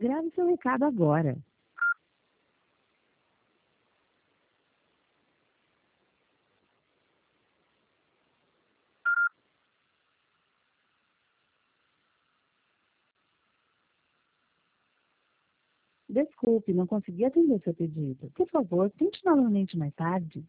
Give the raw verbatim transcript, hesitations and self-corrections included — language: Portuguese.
Grave seu recado agora. Desculpe, não consegui atender seu pedido. Por favor, tente novamente mais tarde.